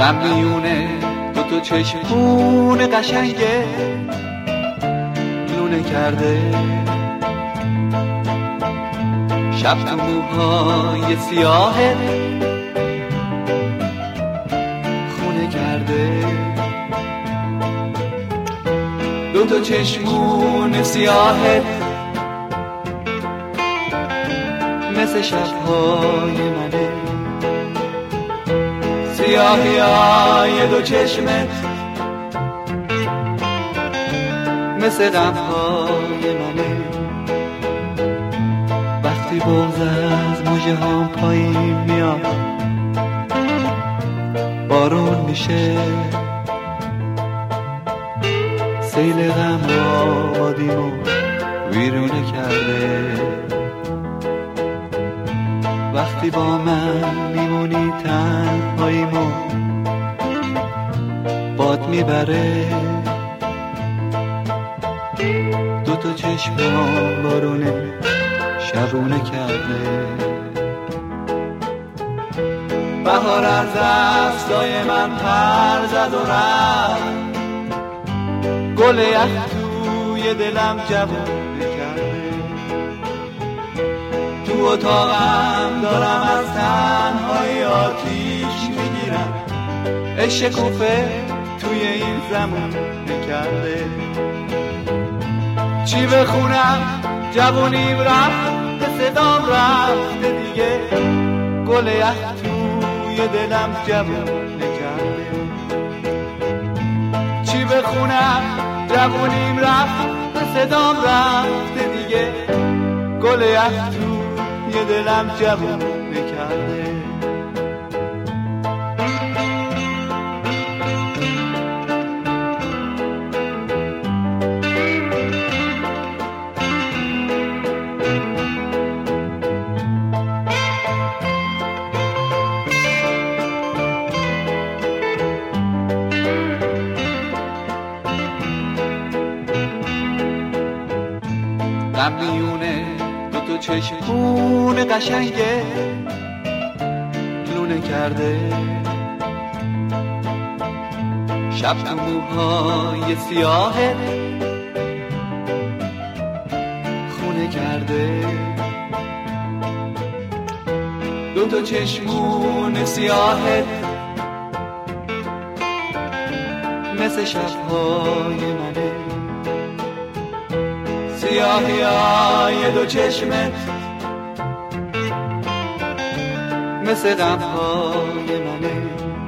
غم میونه دو چشمون قشنگه لونه کرده، شب تو موهای سیاهه خونه کرده. دو چشمون سیاهه مثل شبهای منه، سیاهی های دو چشمت مثل غمهای منه. وقتی بغض از مژه هام پایین میاد بارون میشه، سیل غم آبادیمو ویرونه کرده. وقتی با من میمونی تنهاییمو باد میبره، دو چشمم بارونه شبونه کرده. بهار از دستای من پر زد و رفت، گل یخ توی دلم جوونه کرده. تو اتاقم دارم از تنهایی آتیش میگیرم، عشق کوفه توی این زمونه کرده. چی بخونم جوونیم رفت، به صدام رفته دیگه، گل یخ توی دلم جوونه کرده. چی بخونم جوونیم رفت، به صدام رفته دیگه، گل یخ توی دلم جوونه کرده. غم میونه دو چشمون قشنگه لونه کرده، شب تو موهای سیاهه خونه کرده. دو چشمون سیاهه مثل شبهای منه، سیاهی های دو چشمت مثل غمهای منه.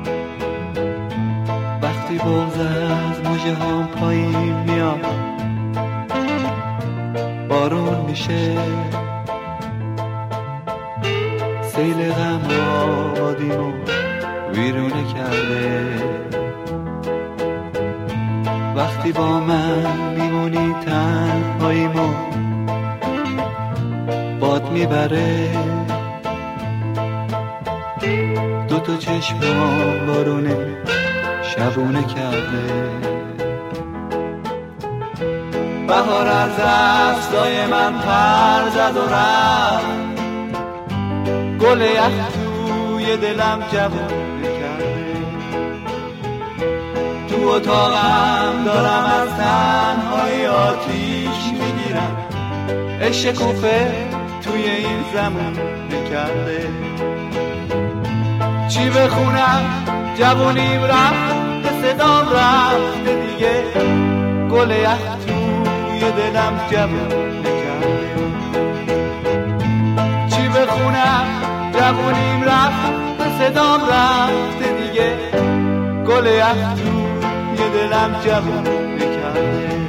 وقتی بغض از مژه هام پایین میاد بارون میشه، سیل غم آبادیمو ویرونه کرده. وقتی با من میمونی تنهاییمو باد میبره، دو چشمم بارونه شبونه کرده. بهار از دستای من پر زد و رفت، گل یخ توی دلم جوونه کرده. تو اتاقم دارم از تنهایی آتیش میگیرم، عشق کوفه توی این زمونه کرده. چی بخونم جوونیم رفت، به صدام رفته دیگه، گل یخ توی دلم جوونه کرده. چی بخونم جوونیم رفت، به صدام رفته دیگه، گل یخ توی دلم جوونه کرده.